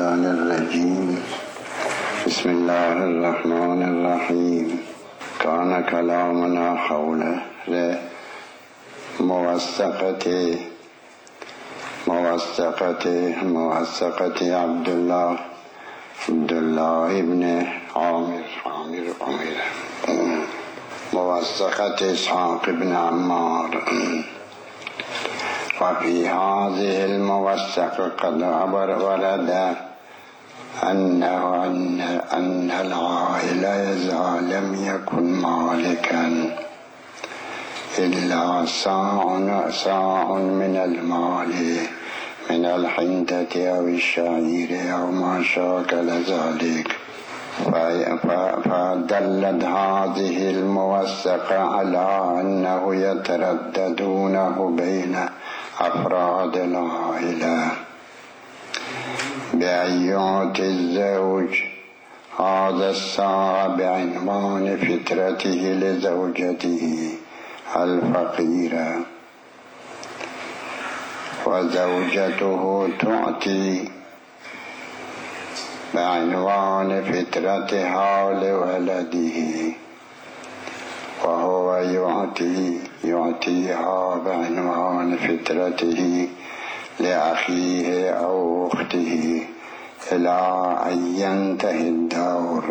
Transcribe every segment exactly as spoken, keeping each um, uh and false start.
الشيطان الرجيم. بسم الله الرحمن الرحيم. كان كلامنا حول موثقة موثقة موثقة عبد الله عبد الله بن عامر عامر عامر موثقة إسحاق بن عمار. وفي هذه الموثقة قد ورد أنه أن أن العائل إذا لم يكن مالكا إلا صاع صاع من المال من الحنطة أو الشعير أو ما شاكل ذلك، فدلت هذه الموثقة على أنه يترددونه بين أفراد العائلة بأن يعطي الزوج هذا الصاع بعنوان فترته لزوجته الفقيرة، وزوجته تعطي بعنوان فترتها لولده، وهو يعطي يعطيها بعنوان فترته لأخيه أو أخته إلى أن ينتهي الدور.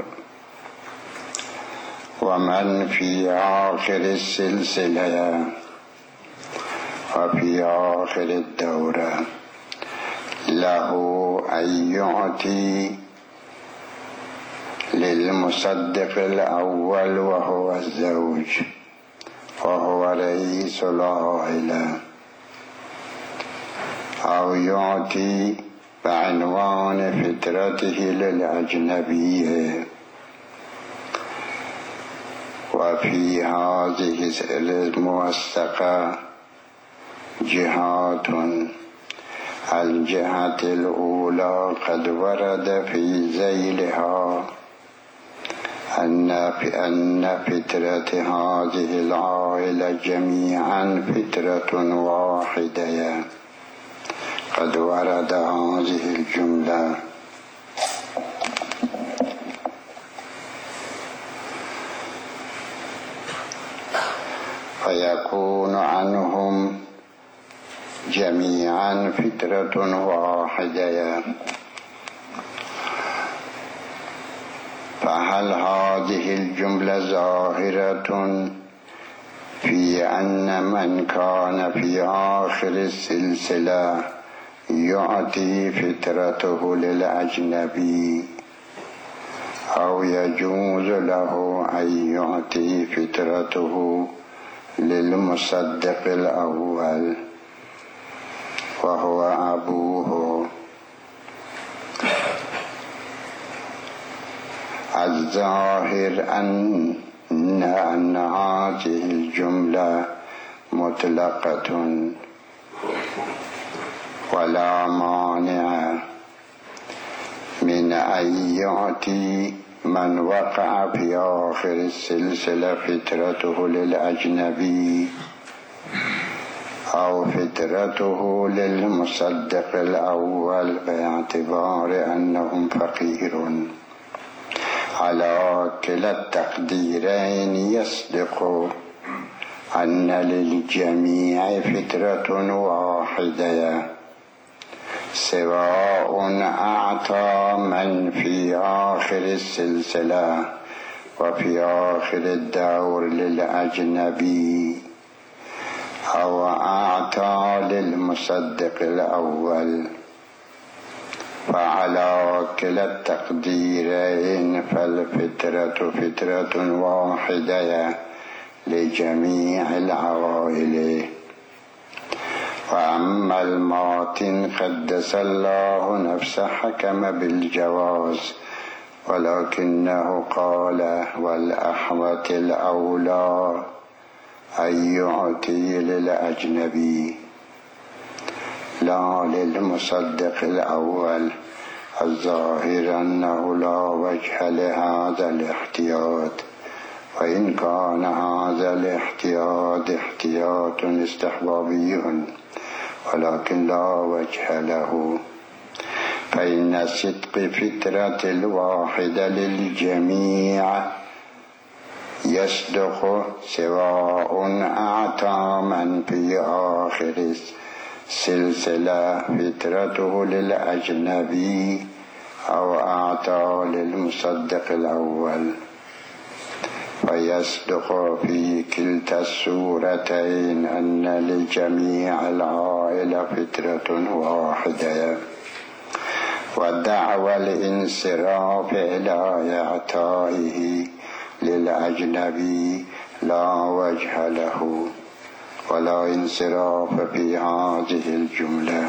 ومن في آخر السلسلة وفي آخر الدورة له أن يعطي للمصدق الأول وهو الزوج وهو رئيس العائلة، أو يعطي بعنوان فترته للأجنبية. وفي هذه الموثقة جهات: الجهة الأولى قد ورد في ذيلها أن أن فترة هذه العائلة جميعا فترة واحدة. قد ورد هذه الجملة: فيكون عنهم جميعا فترة واحدة. فهل هذه الجملة ظاهرة في أن من كان في آخر السلسلة يعطي فترته للأجنبي، أو يجوز له أن يعطي فترته للمصدق الأول وهو أبوه؟ الظاهر أن أن هذه الجملة مطلقة ولا مانع من أن يعطي من وقع في آخر السلسلة فترته للأجنبي أو فترته للمصدق الأول باعتبار أنهم فقير. على كلا التقديرين يصدق أن للجميع فترة واحدة، سواء أعطى من في آخر السلسلة وفي آخر الدور للأجنبي أو أعطى للمصدق الأول. فعلى كلا التقديرين فالفترة فترة واحدة لجميع العوائل. وأما الماتن قدس الله نفسه حكم بالجواز، ولكنه قال: والأحوط الأولى أن يعطي للأجنبي لا للمصدق الأول. الظاهر أنه لا وجه لهذا الاحتياط، وإن كان هذا الاحتياط احتياط استحبابي ولكن لا وجه له، فإن صدق فطرة الواحدة للجميع يصدق سواء أعطى من في آخر السلسلة فطرته للأجنبي أو أعطى للمصدق الأول، فيصدق في كلتا الصورتين أن لجميع العائلة فطرة واحدة، ودعوى الانصراف إلى إعطائه للأجنبي لا وجه له، ولا انصراف في هذه الجملة،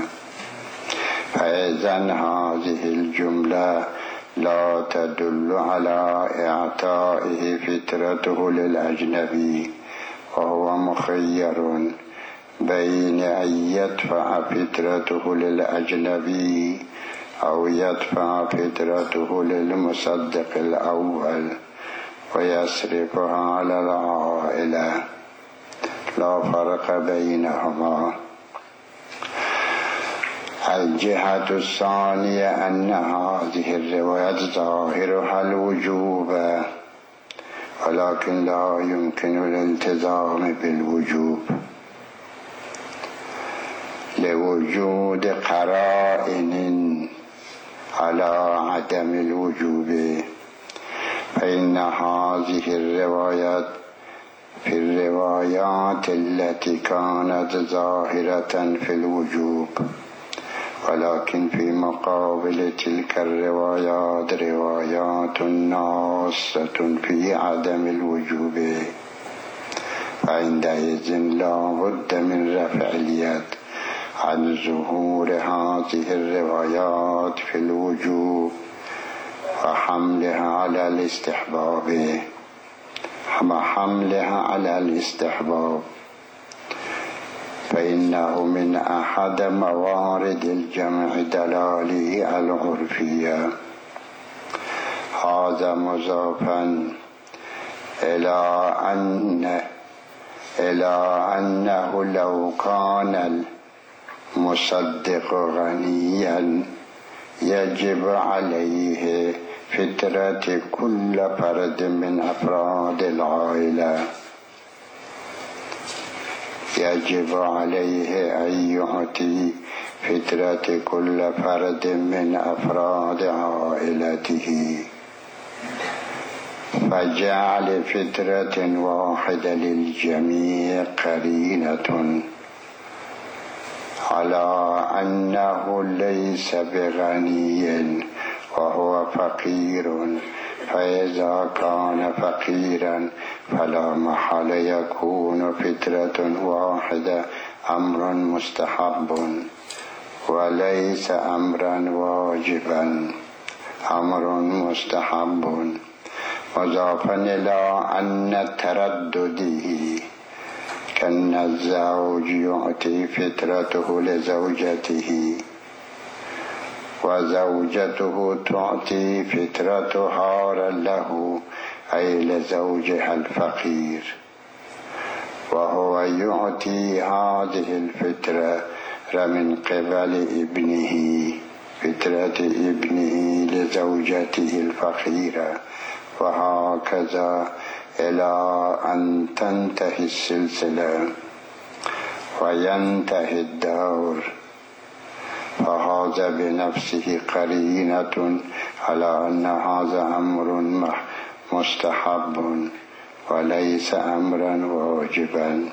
فإذن هذه الجملة لا تدل على إعطائه فطرته للأجنبي، وهو مخير بين أن يدفع فطرته للأجنبي أو يدفع فطرته للمصدق الأول ويصرفها على العائلة، لا فرق بينهما. الجهة الثانية أن هذه الرواية ظاهرها الوجوب، ولكن لا يمكن الالتزام بالوجوب لوجود قرائن على عدم الوجوب، فإن هذه الروايات في الروايات التي كانت ظاهرة في الوجوب، ولكن في مقابل تلك الروايات روايات ناصة في عدم الوجوب، فعندئذ لا بد من رفع اليد عن ظهور هذه الروايات في الوجوب وحملها على الاستحباب حملها على الاستحباب فإنه من أحد موارد الجمع دلاله العرفية. هذا مضافا إلى أن إلى أنه لو كان المصدق غنيا يجب عليه فطرة كل فرد من أفراد العائلة، يجب عليه أن يعطي فطرة كل فرد من أفراد عائلته، فجعل فطرة واحدة للجميع قرينة على أنه ليس بغني وهو فقير، فإذا كان فقيرا فلا محل يكون فطرة واحدة أمر مستحب وليس أمرا واجبا، أمر مستحب، مضافا إلى أن تردده كأن الزوج يعطي فطرته لزوجته وزوجته تعطي فطرتها له أي لزوجها الفقير، وهو يعطي هذه الفطرة من قبل ابنه فطرة ابنه لزوجته الفقيرة، وهكذا إلى أن تنتهي السلسلة وينتهي الدور، فهذا بنفسه قرينة على أن هذا أمر مستحب وليس أمرا واجبا.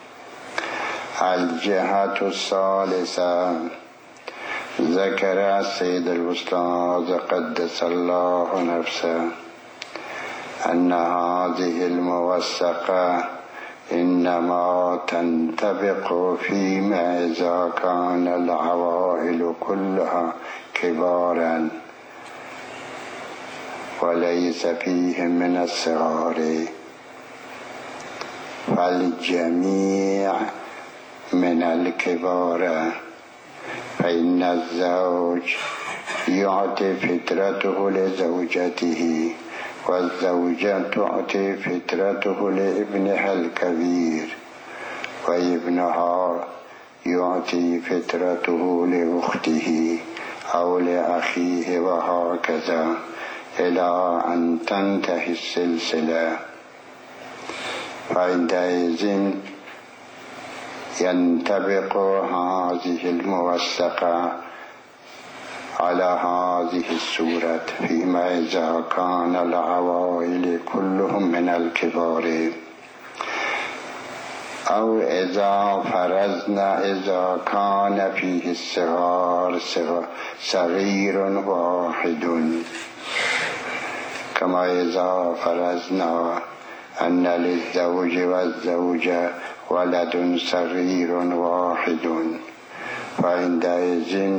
الجهة الثالثة ذكر السيد الأستاذ قدس الله نفسه أن هذه الموثقة إنما تنطبق فيما إذا كان العوائل كلها كبارا وليس فيهم من الصغار، فالجميع من الكبار، فإن الزوج يعطي فطرته لزوجته والزوجة تعطي فطرته لابنها الكبير، وابنها يعطي فطرته لأخته أو لأخيه وهكذا إلى أن تنتهي السلسلة. فعندئذ ينطبق هذه الموثقة على هذه الصورة فيما إذا كان العوائل كلهم من الكبار، أو إذا فرضنا إذا كان فيه الصغار صغير واحد، كما إذا فرضنا أن للزوج والزوجة ولد صغير واحد، فعندئذ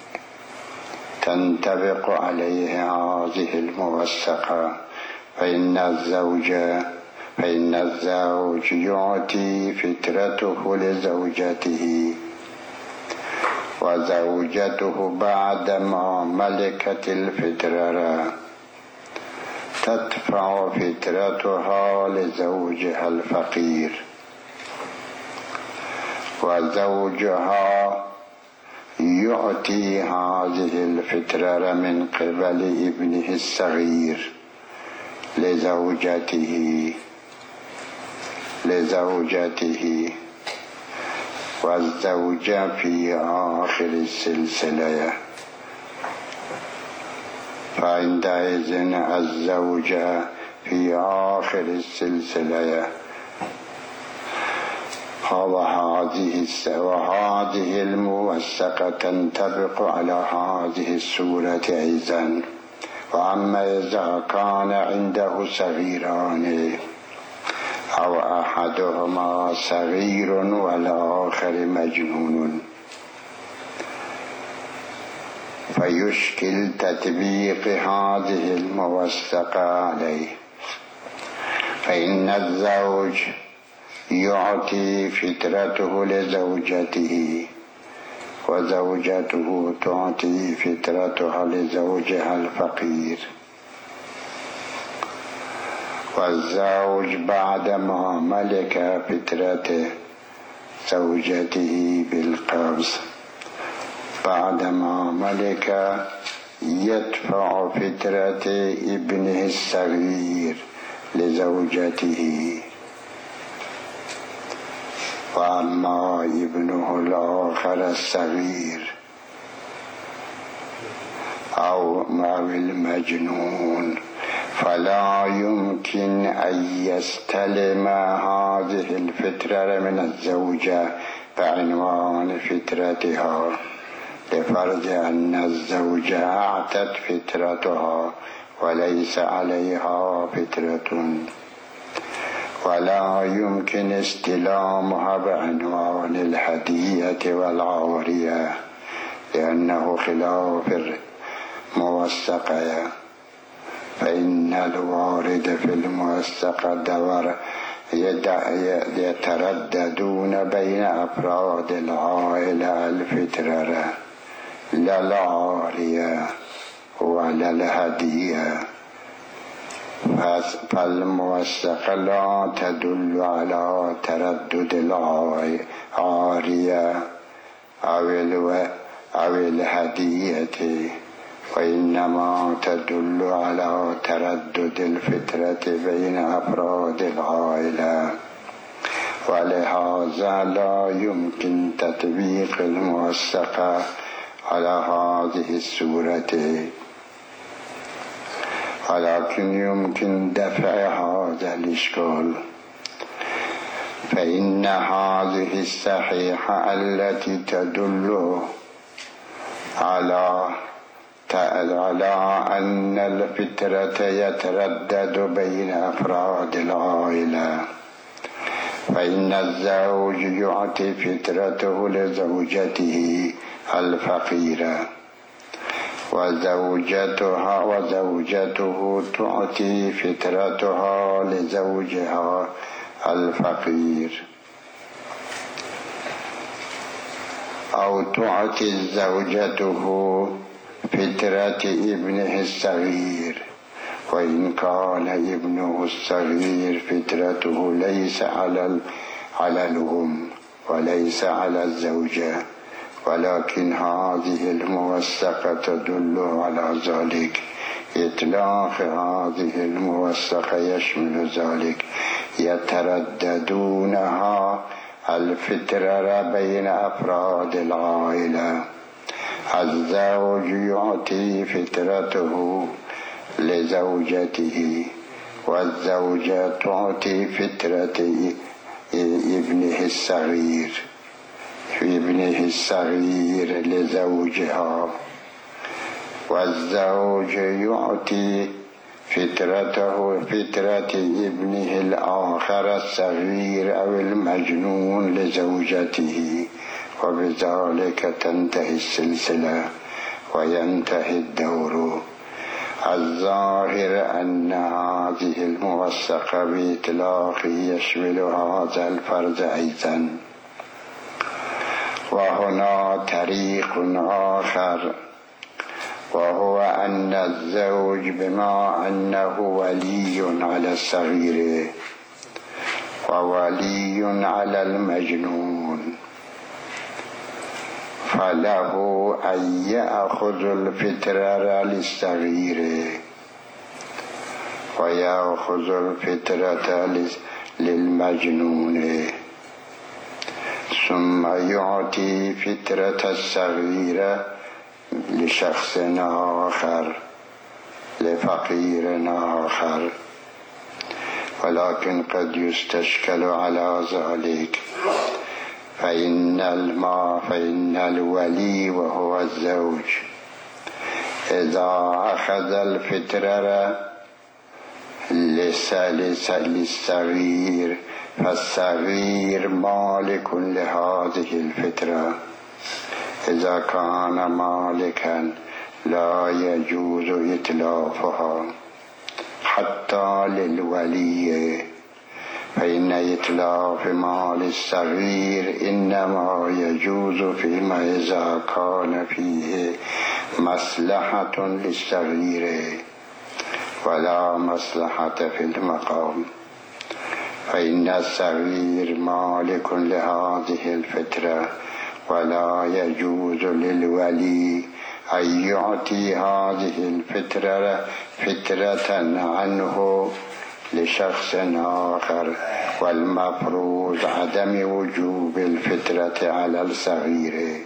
تنطبق عليه هذه الموثقة. فإن الزوج فإن الزوج يعطي فطرته لزوجته، وزوجته بعدما ملكت الفطرة تدفع فطرتها لزوجها الفقير، وزوجها يعطي هذه الفطرة من قبل ابنه الصغير لزوجته لزوجته والزوجة في آخر السلسلة. فعندئذ الزوجة في آخر السلسلة، وهذه وهذه الموثقة تنطبق على هذه الصورة أيضا. وأما إذا كان عنده صغيران أو أحدهما صغير والآخر مجنون، فيشكل تطبيق هذه الموثقة عليه. فإن الزوج يعطي فطرته لزوجته، وزوجته تعطي فطرتها لزوجها الفقير، والزوج بعدما ملك فطرته زوجته بالقبض بعدما ملك يدفع فطرة ابنه الصغير لزوجته. وأما ابنه الآخر الصغير أو المجنون فلا يمكن أن يستلم هذه الفطرة من الزوجة بعنوان فطرتها، لفرض أن الزوجة أعطت فطرتها وليس عليها فطرة، ولا يمكن استلامها بعنوان الهدية والعارية لأنه خلاف الموثقة. فإن الوارد في الموثقة دور يترددون بين أفراد العائلة الفطرة لا العارية ولا الهدية، فالموثقة لا تدل على تردد العارية أو الهدية، وإنما تدل على تردد الفطرة بين أفراد العائلة، ولهذا لا يمكن تطبيق الموثقة على هذه الصورة، ولكن يمكن دفع هذا الإشكال. فإن هذه الصحيحة التي تدل على على أن الفطرة يتردد بين أفراد العائلة، فإن الزوج يعطي فطرته لزوجته الفقيرة، وزوجتها وزوجته تعطي فطرتها لزوجها الفقير، أو تعطي زوجته فطرة ابنه الصغير، وإن كان ابنه الصغير فطرته ليس على على الأم وليس على الزوجة، ولكن هذه الموثقة تدل على ذلك. إطلاق هذه الموثقة يشمل ذلك. يترددونها الفطرة بين أفراد العائلة. الزوج يعطي فطرته لزوجته، والزوجة تعطي فطرة ابنه الصغير ابنه الصغير لزوجها، والزوج يعطي فطرته فطرة ابنه الآخر الصغير أو المجنون لزوجته، وبذلك تنتهي السلسلة وينتهي الدور. الظاهر أن هذه الموثقة بإطلاق يشمل هذا الفرد أيضا. وهنا طريق آخر، وهو أن الزوج بما أنه ولي على الصغير وولي على المجنون، فله أن يأخذ الفطرة للصغير ويأخذ الفطرة للمجنون، ثم يعطي فطرة الصغير لشخص آخر، لفقير آخر. ولكن قد يستشكل على ذلك، فإن الماء فإن الولي وهو الزوج إذا أخذ الفطرة للصغير فالصغير مالك لهذه الفطرة. إذا كان مالكا لا يجوز إتلافها حتى للولي، فإن إتلاف مال الصغير إنما يجوز فيما إذا كان فيه مصلحة للصغير ولا مصلحة في المقام، فإن الصغير مالك لهذه الفطرة، ولا يجوز للولي أن يعطي هذه الفطرة فطرة عنه لشخص آخر، والمفروض عدم وجوب الفطرة على الصغير.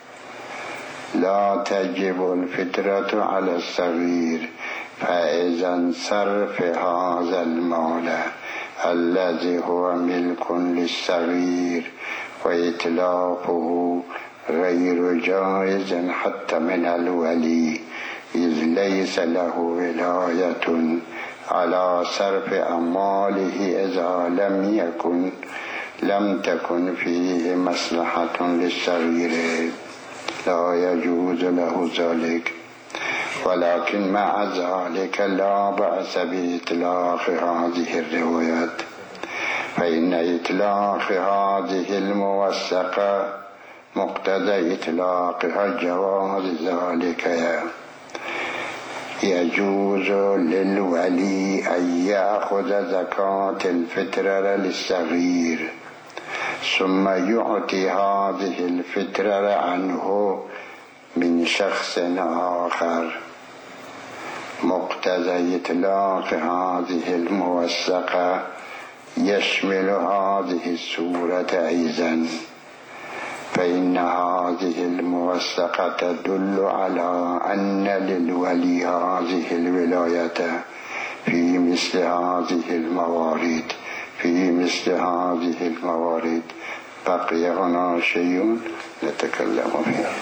لا تجب الفطرة على الصغير، فإذا انصرف هذا المال الذي هو ملك للصغير وإتلافه غير جائز حتى من الولي، إذ ليس له ولاية على صرف أمواله إذا لم يكن لم تكن فيه مصلحة للصغير، لا يجوز له ذلك. ولكن مع ذلك لا بأس بإطلاق هذه الروايات، فإن إطلاق هذه الموثقة مقتضى إطلاقها جواز ذلك. يجوز للولي أن يأخذ زكاة الفطرة للصغير ثم يعطي هذه الفطرة عنه من شخص آخر. مقتضى إطلاق هذه الموثقة يشمل هذه السورة أيضا، فإن هذه الموثقة تدل على أن للولي هذه الولاية في مثل هذه الموارد في مثل هذه الموارد. بقي هنا شيء نتكلم فيه.